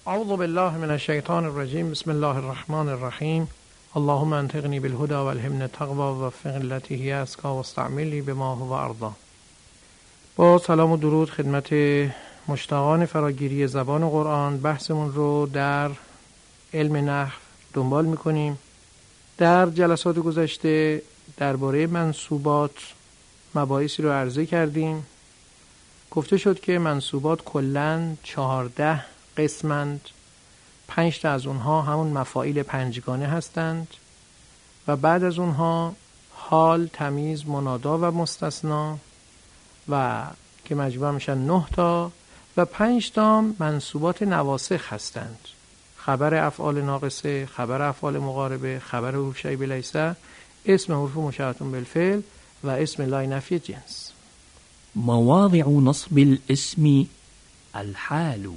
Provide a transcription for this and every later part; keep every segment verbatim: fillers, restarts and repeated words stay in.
اعوذ بالله من الشیطان الرجیم. بسم الله الرحمن الرحیم. اللهم انطقنی بالهدى والهمنی التقوى ووفقنی التي هي أزكى واستعملنی بما هو أرضى. با سلام و درود خدمت مشتاقان فراگیری زبان قرآن، بحثمون رو در علم نحو دنبال میکنیم. در جلسات گذشته درباره منصوبات مباحثی رو عرضه کردیم. گفته شد که منصوبات کلاً چهارده قسمند، پنج تا از اونها همون مفاعیل پنجگانه هستند و بعد از اونها حال، تمیز، منادا و مستثنا و که مجموع میشن نه تا و پنج تا منصوبات نواسخ هستند: خبر افعال ناقصه، خبر افعال مقاربه، خبر حروف شیبه لیسه، اسم حروف مشبهة بالفعل و اسم لای نفی جنس. مواضع نصب الاسم الحال.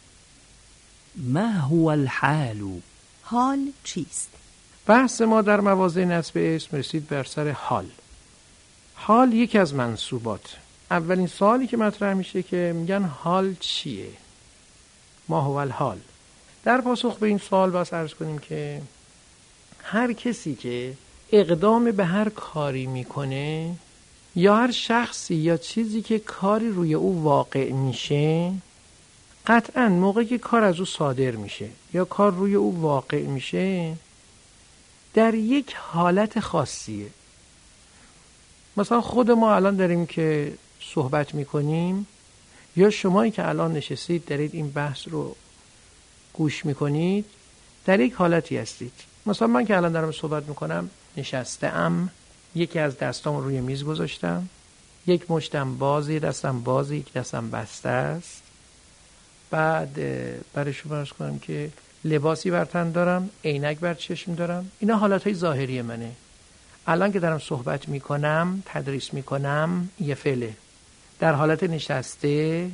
ما هو الحال؟ حال چیست؟ بحث ما در مواضع نصب اسم رسید بر سر حال. حال یکی از منصوبات. اولین سوالی که مطرح میشه که میگن حال چیه؟ ما هو الحال. در پاسخ به این سوال باید عرض کنیم که هر کسی که اقدام به هر کاری میکنه یا هر شخصی یا چیزی که کاری روی او واقع میشه، قطعاً موقعی که کار از او صادر میشه یا کار روی او واقع میشه در یک حالت خاصیه. مثلا خود ما الان داریم که صحبت میکنیم یا شمایی که الان نشستید دارید این بحث رو گوش میکنید در یک حالتی هستید. مثلا من که الان دارم صحبت میکنم نشستم، یکی از دستام روی میز گذاشتم، یک مشتم بازی، دستم بازی، یک دستم بسته است. بعد برای شما عرض کنم که لباسی بر تن دارم، عینک بر چشم دارم. اینا حالتهای ظاهری منه. الان که دارم صحبت میکنم، تدریس میکنم، یه فعله. در حالت نشسته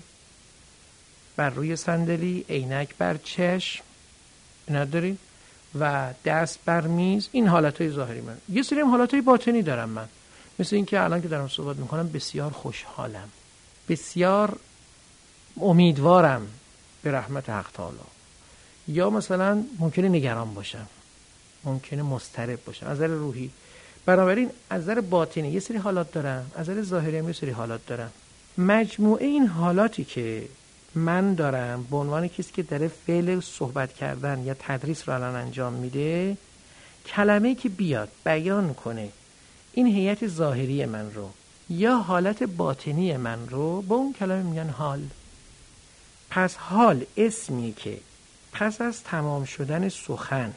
بر روی صندلی، عینک بر چشم، اینا داریم و دست بر میز، این حالتهای ظاهری من. یه سری هم حالتهای باطنی دارم من، مثل این که الان که دارم صحبت میکنم بسیار خوشحالم، بسیار امیدوارم به رحمت حق تعالی، یا مثلا ممکنه نگران باشم، ممکنه مضطرب باشم از نظر روحی. بنابراین از نظر باطنی یه سری حالات دارم، از نظر ظاهری هم یه سری حالات دارم. مجموعه این حالاتی که من دارم به عنوان کسی که داره فعل صحبت کردن یا تدریس رو الان انجام میده، کلمه‌ای که بیاد بیان کنه این هیئت ظاهری من رو یا حالت باطنی من رو، با اون کلمه میگن حال. پس حال اسمی که پس از تمام شدن سخن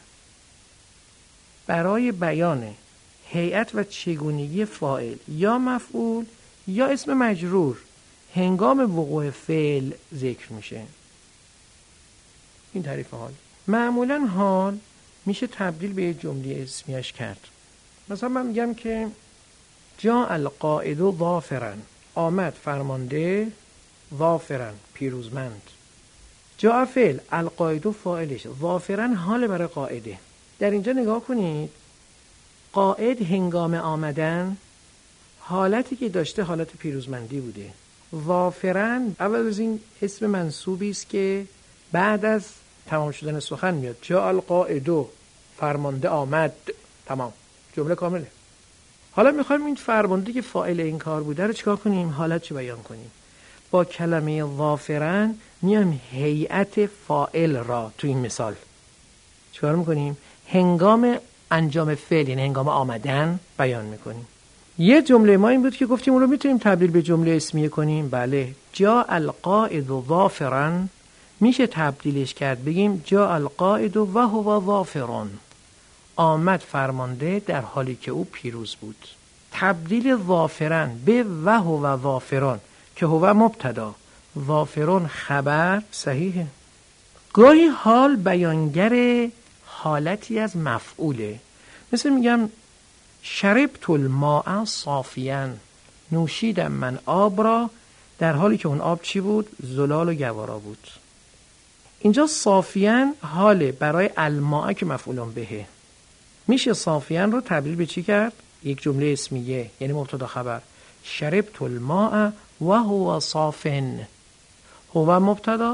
برای بیان هیئت و چگونگی فاعل یا مفعول یا اسم مجرور هنگام وقوع فعل ذکر میشه. این تعریف حال. معمولا حال میشه تبدیل به یک جمله اسمیش کرد. مثلا من میگم که جاء القائد ظافرا، آمد فرمانده، ظافرا پیروزمند. جاء فعل، القائد فاعلش، ظافرا حال برای قائده. در اینجا نگاه کنید، قائد هنگام آمدن حالتی که داشته حالت پیروزمندی بوده. ظافرا اول از این اسم منصوبی است که بعد از تمام شدن سخن میاد. جاء القائد، فرمانده آمد، تمام، جمله کامله. حالا میخوایم این فرمانده که فاعل این کار بوده رو چیکار کنیم؟ حالت چی بیان کنیم؟ با کلمه ظافرا میایم هیئت فاعل را تو این مثال چیکار میکنیم؟ هنگام انجام فعل، یعنی هنگام آمدن بیان میکنیم. یه جمله ما این بود که گفتیم اون رو میتونیم تبدیل به جمله اسمیه کنیم. بله، جاء القائد ظافرا میشه تبدیلش کرد، بگیم جاء القائد و هو ظافر، آمد فرمانده در حالی که او پیروز بود. تبدیل ظافرا به و هو ظافران که هو مبتدا، ظافران خبر، صحیحه. گاهی حال بیانگر حالتی از مفعوله. مثل میگم شربت الماء صافیاً، نوشیدم من آب را در حالی که اون آب چی بود؟ زلال و گوارا بود. اینجا صافیاً حاله برای الماء که مفعولان بهه. میشه صافیاً رو تبدیل به چی کرد؟ یک جمله اسمیه، یعنی مبتدا خبر. شربت الماء و هو صافن، هو مبتدا،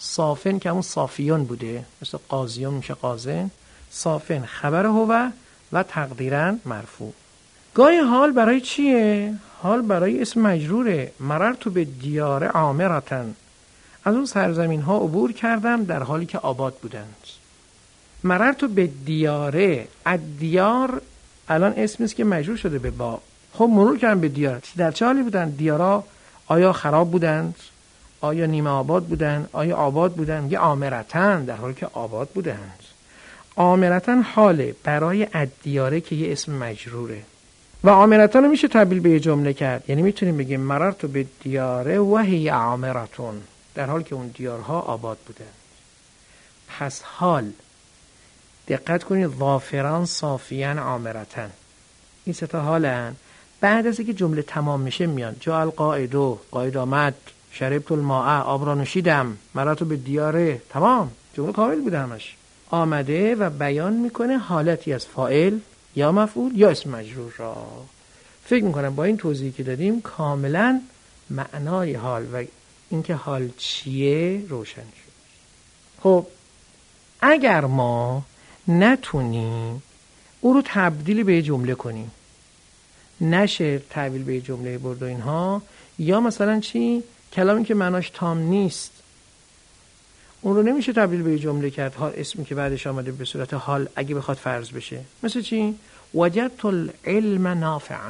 صافن که همون صافیون بوده، مثل قاضیون میشه قاضن. صافن خبر هو و تقدیرن مرفوع. گاهی حال برای چیه؟ حال برای اسم مجروره. مررت به دیار عامرتن، از اون سرزمین ها عبور کردم در حالی که آباد بودند. مررت به دیاره، الدیار الان اسمی است که مجرور شده به با. خب مرور کردم به دیار، در چه حالی بودند دیارا؟ آیا خراب بودند؟ آیا نیمه آباد بودند؟ آیا آباد بودند؟ میگه عامرتن، در حالی که آباد بودند. عامرتن حاله برای الدیاره که یه اسم مجروره. و عامرتن رو میشه تبدیل به یه جمله کرد، یعنی میتونیم بگیم مررت به دیاره و هی عامرتون، در حالی که اون دیارها آباد بودند. پس حال دقت کنید، ظافران، صافیان، عامرتن، این سه تا حالن. بعد از اینکه جمله تمام میشه میان جاء القائد، قائد آمد، شربت الماء، آب را نوشیدم، مررت به دیاره، تمام، جمله کامل بوده همش. آمده و بیان میکنه حالتی از فاعل یا مفعول یا اسم مجرور را. فکر میکنم با این توضیحی که دادیم کاملا معنای حال و اینکه حال چیه روشن شد. خب اگر ما نتونیم او رو تبدیل به جمله کنیم، نشه تبدیل به جمله برد و اینها، یا مثلا چی؟ کلامی که معناش تام نیست اون رو نمیشه تبدیل به جمله کرد، حال اسمی که بعدش آمده به صورت حال اگه بخواد فرض بشه. مثل چی؟ وجدت العلم نافعا.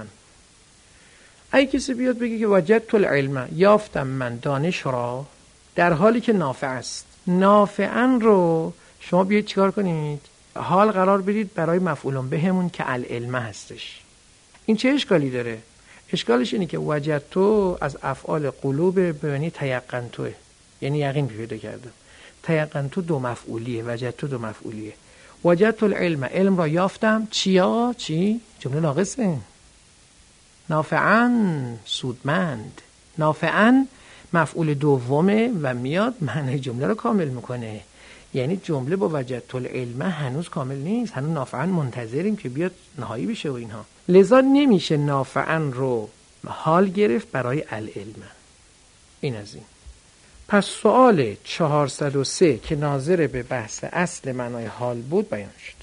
اگه کسی بیاد بگه که وجدت العلم، یافتم من دانش را، در حالی که نافع است. نافعا رو شما بیاید چیکار کنید؟ حال قرار بدید برای مفعولون بهمون که العلم هستش. این چه اشکالی داره؟ اشکالش اینه که وجدتو از افعال قلوب به معنی تیقنتوه، یعنی یقین پیدا کرده. تیقنتو دو مفعولیه، وجدتو دو مفعولیه. وجدت العلم، علم را یافتم. چیا؟ چی؟ جمله ناقصه. نافعاً، سودمند. نافعاً مفعول دومه و میاد معنی جمله رو کامل میکنه. یعنی جمله با وجدت العلم هنوز کامل نیست، هنوز نافعاً منتظریم که بیاد نهایی بشه و اینها. لذا نمیشه نافعاً رو حال گرفت برای العلم. این از این. پس سوال چهارصد و سه که ناظر به بحث اصل معنای حال بود بیان شد.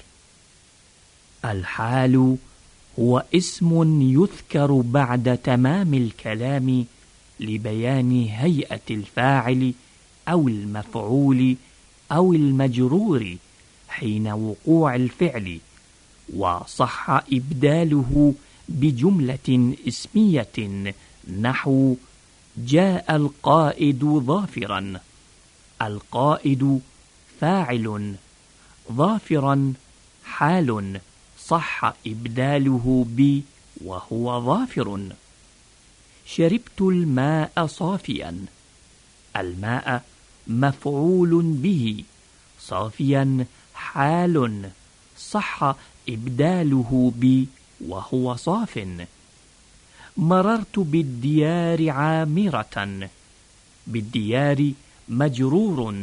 الحال هو اسم يذكر بعد تمام الكلام لبيان هيئة الفاعل أو المفعول أو المجرور حين وقوع الفعل، وصح إبداله بجملة اسمية نحو جاء القائد ظافرا. القائد فاعل، ظافرا حال، صح إبداله ب وهو ظافر. شربت الماء صافيا. الماء مفعول به، صافيا حال، صح إبداله ب وهو صاف. مررت بالديار عامرة. بالديار مجرور،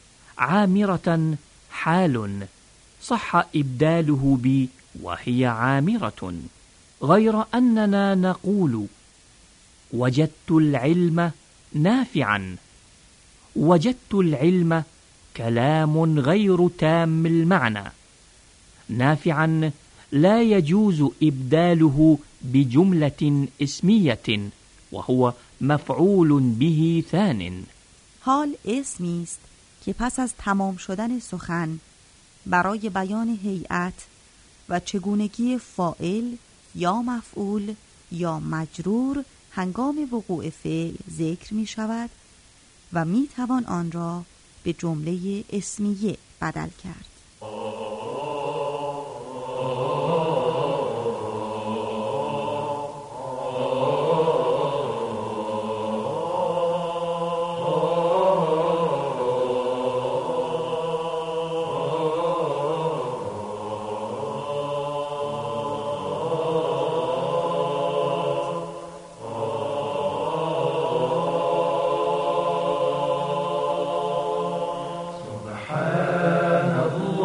عامرة حال، صح إبداله ب وهي عامرة. غير أننا نقول وجدت العلم نافعا. وجدت العلم كلام غير تام المعنى. نافعا لا يجوز إبداله بجملة اسمية وهو مفعول به ثان. حال اسمی است که پس از تمام شدن سخن برای بیان هیئت و چگونگی فاعل یا مفعول یا مجرور هنگام وقوع فعل ذکر می شود و می توان آن را به جمله اسمیه بدل کرد. سبحان الله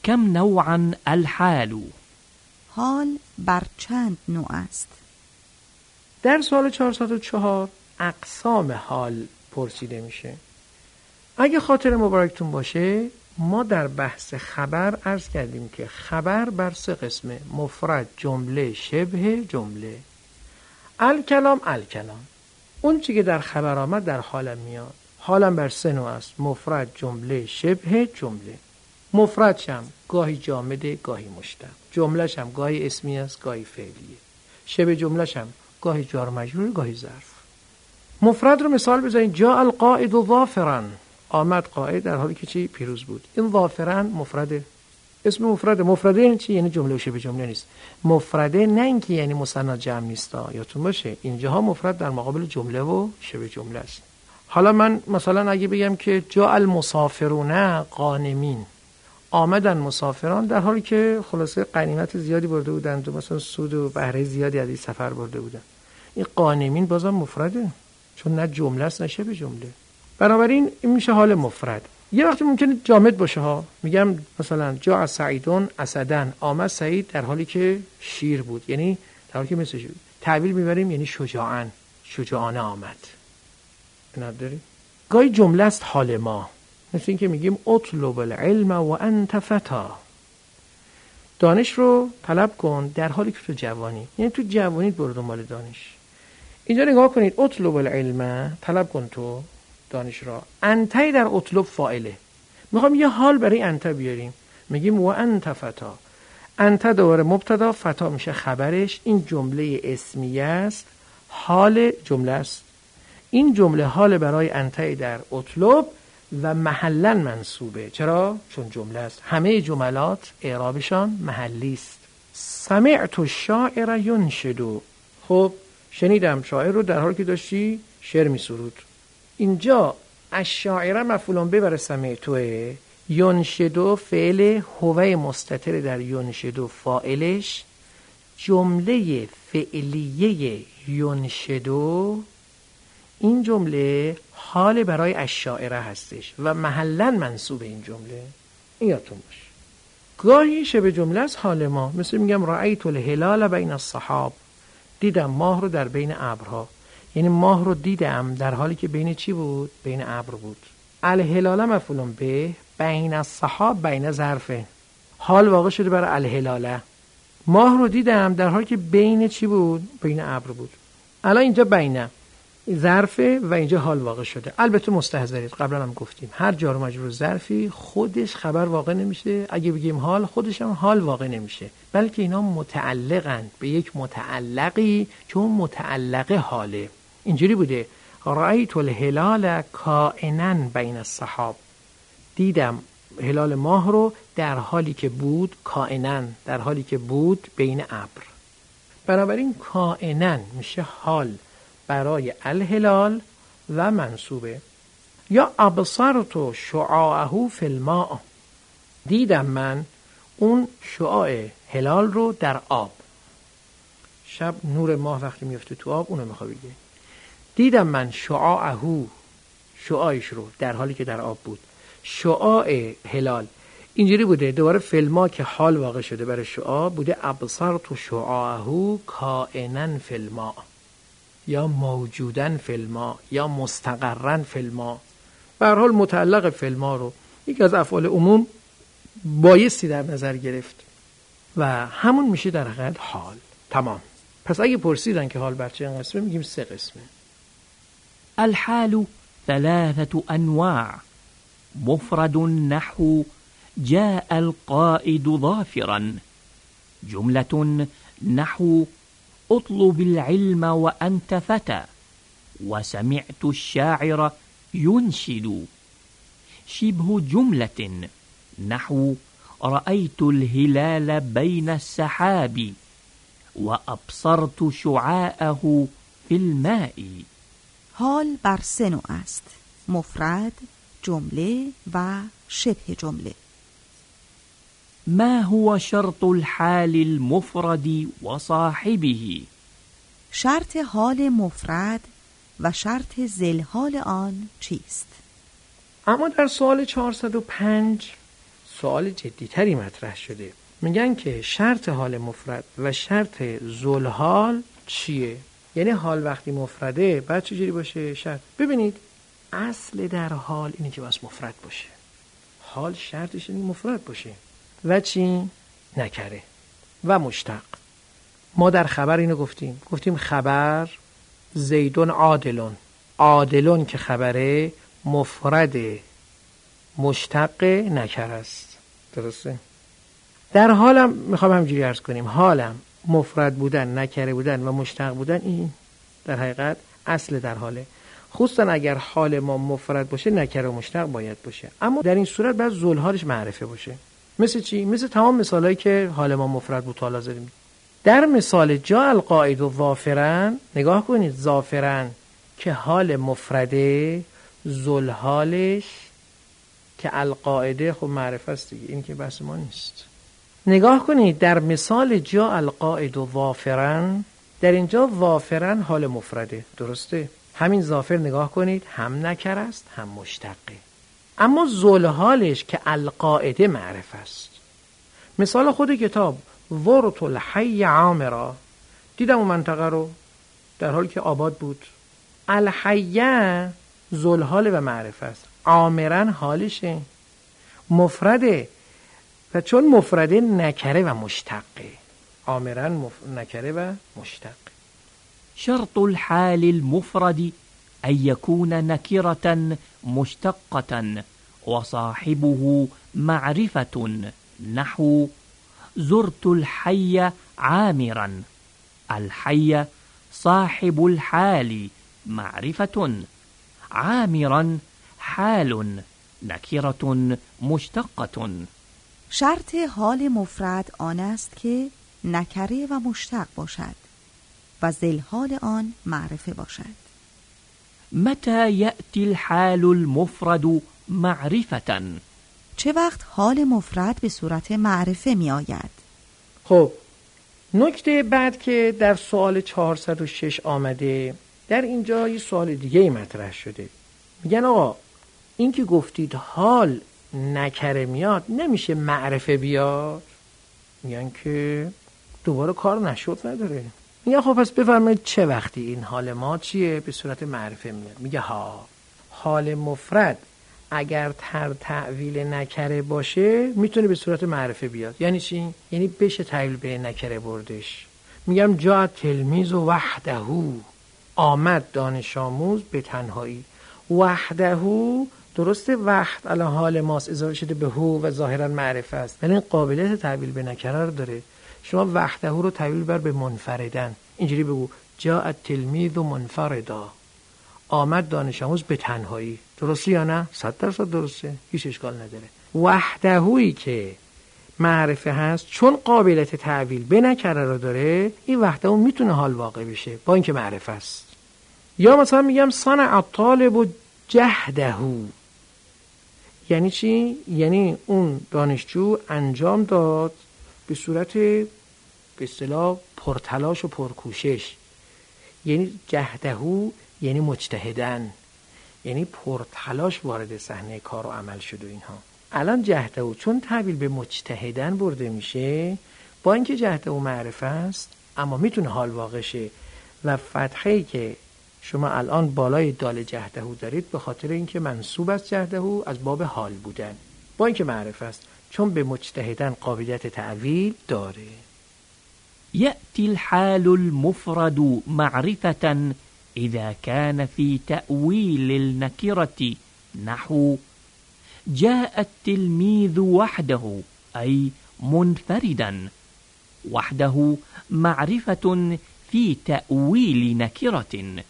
كم نوعا الحال؟ حال بر چند نوع است؟ در سوال چهارصد و چهار اقسام حال پرسیده میشه. اگه خاطر مبارکتون باشه ما در بحث خبر عرض کردیم که خبر بر سه قسمه: مفرد، جمله، شبه جمله. الکلام الکلام، اون چی که در خبر آمد در حالم میاد. حالم بر سه نوع است: مفرد، جمله، شبه جمله. مفردشم گاهی جامده گاهی مشتق، جملهشم گاهی اسمی است گاهی فعلیه، شبه جملهشم گاهی جار و مجرور گاهی ظرف. مفرد رو مثال بزنید: جاء القائد ظافرا، آمد قائد در حالی که چی؟ پیروز بود. این ظافرا مفرده، اسم مفرده. مفرده یعنی چی؟ یعنی جمله و شبه جمله نیست. مفرده نه اینکه یعنی مثنی جمع نیست، یادتون باشه اینجاها مفرد در مقابل جمله و شبه جمله است. حالا من مثلا اگه بگم که جاء المسافرون غانمین، آمدن مسافران در حالی که خلاصه غنیمت زیادی برده بودند و مثلا سود و بهره زیادی از این سفر برده بودن. این غانمین بازم مفرده، چون نه جمله است نه شبه جمله. بنابراین این میشه حال مفرد. یه وقتی ممکنه جامد باشه ها، میگم مثلا جاء سعیدون اسدن، آمد سعید در حالی که شیر بود، یعنی در حالی که مثل شیر. تعبیر میبریم یعنی شجاعن، شجاعانه آمد. نداری؟ گاهی جمله است حال ما، مثل این که میگیم اطلب العلم و انت فتا، دانش رو طلب کن در حالی که تو جوانی، یعنی تو جوانیت برو دنبال دانش. اینجا نگاه کنید، اطلب العلم، طلب کن تو دانش را. انتای در اطلب فاعله، میخوام یه حال برای انت بیاریم، میگیم و انت فتا. انت دوباره مبتدا، فتا میشه خبرش. این جمله اسمیه است، حال جمله است. این جمله حال برای انتای در اطلب و محلا منصوبه. چرا؟ چون جمله است. همه جملات اعرابشان محلی است. سمعت الشاعر ینشد، خب شنیدم شاعر رو در حالی که داشتی شعر می سرود. اینجا الشاعر مفعول به بر سمعتوه، ینشد فعل هوه مستتر در ینشد فاعلش، جمله فعلیه ینشد این جمله حال برای الشاعره هستش و محلا منصوب این جمله. این یادتون باشه. گاهی شبه جمله است حال ما، مثل میگم رأیت الهلال بین السحاب، دیدم ماه رو در بین ابرها، یعنی ماه رو دیدم در حالی که بین چی بود؟ بین ابر بود. الهلال مفعول به، بین السحاب بین ظرفه، حال واقع شده برای الهلاله. ماه رو دیدم در حالی که بین چی بود؟ بین ابر بود. الان اینجا بینه ظرفه و اینجا حال واقع شده. البته مستحضرید، قبلا هم گفتیم هر جار و مجرور ظرفی خودش خبر واقع نمیشه. اگه بگیم حال، خودش هم حال واقع نمیشه، بلکه اینا متعلقند به یک متعلقی که اون متعلقه حاله. اینجوری بوده: رأیت الهلال کائنا بین السحاب، دیدم هلال ماه رو در حالی که بود، کائنا در حالی که بود بین ابر. بنابراین کائنا میشه حال برای الهلال و منصوبه. یا ابصرت شعاعه فی الماء، دیدم من اون شعاع هلال رو در آب. شب نور ماه وقتی میفته تو آب اونو میخواد بگه. دیدم من شعاعه، شعاعش رو در حالی که در آب بود. شعاع هلال اینجوری بوده، دوباره فی الماء که حال واقع شده برای شعاع بوده ابصرت شعاعه کائنا فی الماء، یا موجودن فی الماء یا مستقرن فی الماء. به هر حال متعلق فی الماء رو یکی از افعال عموم بایستی در نظر گرفت و همون میشه در حقیقت حال. تمام. پس اگه پرسیدن که حال بر چه قسمه، میگیم سه قسمه. الحال ثلاثة انواع. مفرد نحو جاء القائد ظافرا. جملة نحو اطلب العلم وأنت فتى وسمعت الشاعر ينشد. شبه جملة نحو رأيت الهلال بين السحاب وأبصرت شعاعه في الماء. حال بر سه نوع است: مفرد، جمله و شبه جمله. ما هو شرط الحال المفرد وصاحبه؟ شرط حال مفرد و شرط ذی‌الحال آن چیست؟ اما در سوال چهارصد و پنج سوال جدیتری مطرح شده. میگن که شرط حال مفرد و شرط ذوالحال چیه؟ یعنی حال وقتی مفرده بعد چجوری باشه شرط؟ ببینید اصل در حال اینه که باید مفرد باشه. حال شرطش اینه مفرد باشه. و چی؟ نکره و مشتق. ما در خبر اینو گفتیم. گفتیم خبر زیدون عادلون. عادلون که خبره مفرد مشتق نکره است. درسته؟ در حالم میخوام همینجوری عرض کنیم. حالم مفرد بودن، نکره بودن و مشتق بودن این در حقیقت اصل در حاله. خصوصا اگر حال ما مفرد باشه نکره و مشتق باید باشه. اما در این صورت باید ذوالحالش معرفه باشه. مثل چی؟ مثل تمام مثالایی که حال ما مفرد بود حالا زدیم. در مثال جا القائد و ظافرن نگاه کنید. ظافرن که حال مفرده، ذوالحالش که القائده خب معرفه است دیگه. این که بحث ما نیست. نگاه کنید در مثال جا القائد و ظافرن، در اینجا ظافرن حال مفرده. درسته؟ همین ظافر نگاه کنید هم نکره است هم مشتقه. اما ذوالحالش که القائده معرفه است. مثال خود کتاب ورت الحی عامرا، دیدم اون منطقه رو در حالی که آباد بود. الحیه ذوالحال و معرفه است. عامرن حالشه مفرده و چون مفرده نکره و مشتقه. عامرن مف... نکره و مشتق. شرط الحال المفرد أن يكون نكرة مشتقة وصاحبه معرفة نحو زرت الحي عامرا. الحي صاحب الحال معرفة، عامرا حال نكرة مشتقة. شرط حال مفرد آن است که نکره و مشتق باشد و ذوالحال آن معرفه باشد. متى يأتي الحال المفرد معرفة؟ چه وقت حال مفرد به صورت معرفه می آید؟ خب نکته بعد که در سوال چهارصد و شش آمده، در اینجا یه سوال دیگه ای مطرح شده. میگن آقا این که گفتید حال نکره میاد نمیشه معرفه بیاد؟ میگن که دوباره کار نشد نداره. میگن خب پس بفرمایید چه وقتی این حال ما چیه به صورت معرفه میاد؟ میگه ها حال مفرد اگر تر تعویل نکره باشه میتونه به صورت معرفه بیاد. یعنی چی؟ یعنی بشه تعویل به نکره بردش. میگم جا تلمیذ و وحدهو، آمد دانش آموز به تنهایی. وحدهو درسته وحد الان حال ماست اضافه شده به هو و ظاهرا معرفه است ولی قابلیت تعویل به نکره رو داره. شما وحدهو رو تعویل بر به منفردن. اینجوری بگو جا التلمیذ منفردا، آمد دانش آموز به تنهایی. درسته یا نه؟ صد درصد درسته، هیچ اشکال نداره. وحدهویی که معرفه هست چون قابلیت تعویل به نکره رو داره، این وحدهو میتونه حال واقع بشه با اینکه معرفه است. یا مثلا میگم صنع الطالب جهدهو، یعنی چی؟ یعنی اون دانشجو انجام داد به صورت به اصطلاح پرتلاش و پرکوشش. یعنی جهدهو یعنی مجتهدن، یعنی پرتلاش وارد صحنه کار و عمل شد و اینها. الان جهدهو چون تعبیل به مجتهدن برده میشه، با اینکه جهدهو معرفه است اما میتونه حال واقع شه و فتحه‌ای که شما الان بالای دال جهدهو دارید به خاطر اینکه منصوب است جهدهو از باب حال بودن، با اینکه معرفه است چون به مجتهدن قابلیت تعویل داره. يأتي الحال المفرد معرفة إذا كان في تأويل النكرة نحو جاء التلميذ وحده أي منفردا. وحده معرفة في تأويل نكرة.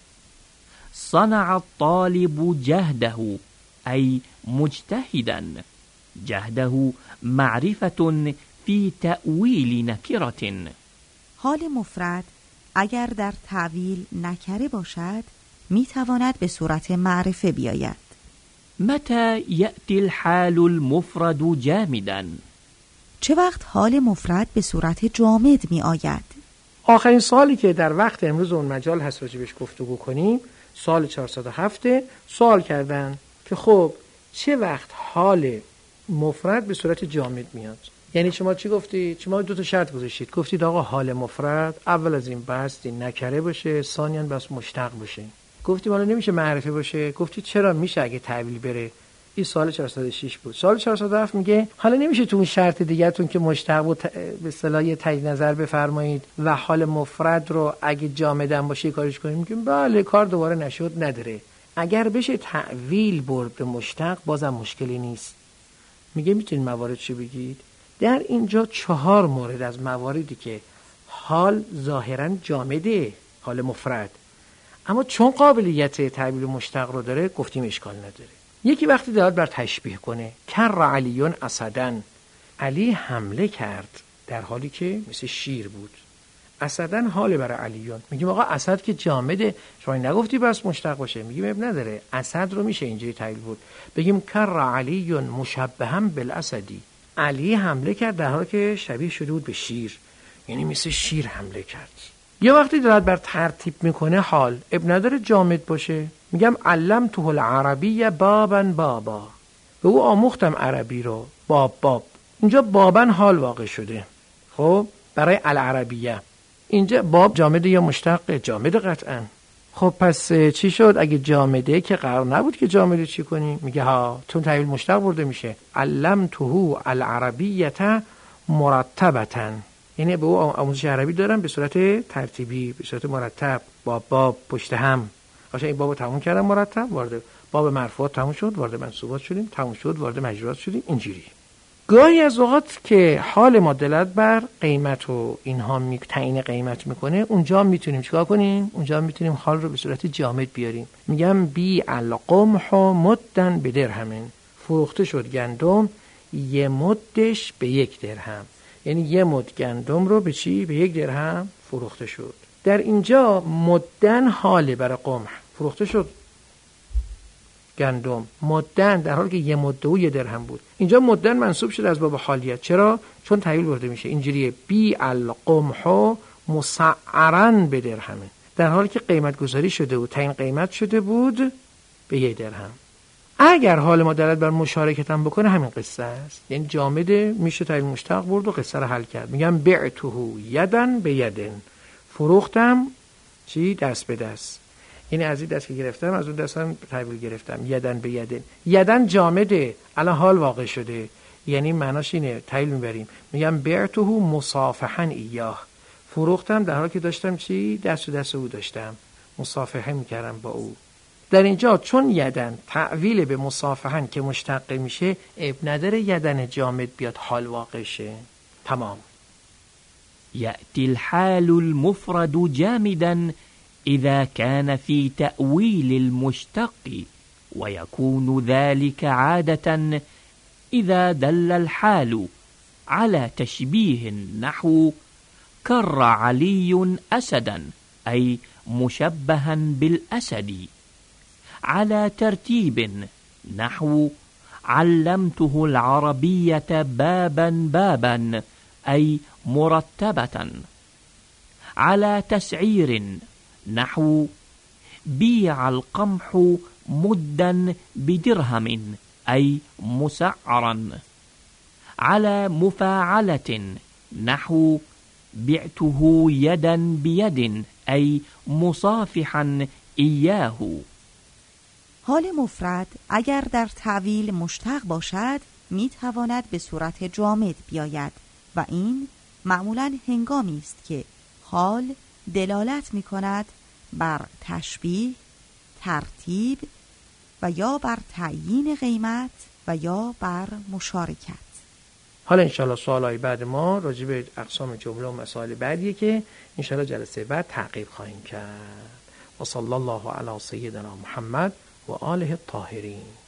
صنع الطالب جهده أي مجتهدا. جهده معرفة في تأويل نكرة. حال مفرد اگر در تعویل نکره باشد میتواند به صورت معرفه بیاید. متى يأتي الحال المفرد جامدا؟ چه وقت حال مفرد به صورت جامد می آید؟ آخرین سوالی که در وقت امروز اون مجال هست راجبش گفتگو کنیم سال چهارصد و هفت. سوال کردن که خب چه وقت حال مفرد به صورت جامد میاد. یعنی شما چی گفتی؟ شما دو تا شرط گذاشتید، گفتید آقا حال مفرد اول از این بستی نکره باشه، ثانیاً بس مشتق باشه. گفتیم حالا نمیشه معرفه باشه. گفتید چرا میشه اگه تعویل بره. این سوال چهارصد و شش بود. سوال چهارصد و هفت میگه حالا نمیشه تو اون شرط دیگه‌تون که مشتق و ت... به اصطلاح تجدید نظر بفرمایید و حال مفرد رو اگه جامدن باشه کارش کنیم؟ میگیم بله، کار دوباره نشد، نداره. اگر بشه تعویل برد به مشتق بازم مشکلی نیست. میگه میتونید موارد چی بگید؟ در اینجا چهار مورد از مواردی که حال ظاهراً جامده، حال مفرد، اما چون قابلیت تعبیر مشتق رو داره گفتیم اشکال نداره. یکی وقتی دارد بر تشبیه کنه، کر علیون اسدن، علی حمله کرد در حالی که مثل شیر بود. اسدن حال برای علیون. میگیم آقا اسد که جامده، شما نگفتی بس مشتق باشه. میگیم اب نداره، اسد رو میشه اینجوری تعبیر بود. بگیم کر علیون مشبهم بالاسدی، علی حمله کرد در حالی که شبیه شده بود به شیر، یعنی مثل شیر حمله کرد. یه وقتی دارد بر ترتیب میکنه حال، اب نداره جامد باشه. میگم علمته العربی بابا بابا، به او آموختم عربی رو باب باب. اینجا بابا حال واقع شده. خب برای العربیه اینجا باب جامده یا مشتق؟ جامده قطعا. خب پس چی شد؟ اگه جامده که قرار نبود که جامده چی کنیم؟ میگه ها تون تعبیر مشتق برده میشه. علمته العربیه مرتبتا، یعنی به او آموزش عربی دارم به صورت ترتیبی، به صورت مرتب، باب باب پشت هم. باشه این بابو تموم کردم مرتب، وارد باب مرفوعات تموم شد، وارد منصوبات شدیم، تموم شد، وارد مجرورات شدیم، اینجوری. گاهی از اوقات که حال ما دلت بر قیمت و اینها می تعیین قیمت میکنه، اونجا میتونیم چیکار کنیم؟ اونجا میتونیم حال رو به صورت جامد بیاریم. میگم بی القمح مدن به درهم، فروخته شد گندم یه مدش به یک درهم. یعنی یه مد گندم رو به چی؟ به یک درهم فروخته شد. در اینجا مدن حاله برای قمح، فروخته شد گندم مدن در حالی که یه مد و یه درهم بود. اینجا مدن منصوب شده از باب حالیت. چرا؟ چون تعویل برده میشه. اینجوریه بی القمح مسعرا به درهمه، در حالی که قیمت گذاری شده بود، تعیین قیمت شده بود به یه درهم. اگر حال ما دارد بر مشارکت هم بکنه همین قصه است، یعنی جامده میشه تعیین مشتق برد و قصه رو حل کرد. میگم بعته یدن به یدن، فروختم چی؟ دست به دست. یعنی از این دست که گرفتم از اون دست هم تعبیر گرفتم، یدن به یدن. یدن جامده، الان حال واقع شده، یعنی معناش اینه، تعبیر میبریم. میگم بعته مصافحا ایاه، فروختم در حالی که داشتم چی؟ دست و دست او داشتم، مصافحه میکردم با او. در اینجا چون یدن تعویل به مصافحن که مشتق میشه، اب نداره یدن جامد بیاد حال واقع شه. تمام. يأتي الحال المفرد جامدا إذا كان في تأويل المشتق، ويكون ذلك عادة إذا دل الحال على تشبيه نحو كر علي أسدا، أي مشبها بالأسد، على ترتيب نحو علمته العربية بابا بابا، أي مرتبة، على تسعير نحو بيع القمح مدا بدرهم، أي مسعرا، على مفاعلة نحو بعته يدا بيد، أي مصافحا إياه. حال مفرد اگر در تعویل مشتق باشد می تواند به صورت جامد بیاید و این معمولاً هنگامی است که حال دلالت می کند بر تشبیه، ترتیب و یا بر تعیین قیمت و یا بر مشارکت. حالا انشاءالله سوالای بعد ما راجع به اقسام جمله و مسائل بعدیه که انشاءالله جلسه بعد تعقیب خواهیم کرد. و صلی الله علی سیدنا محمد و آله الطاهرین.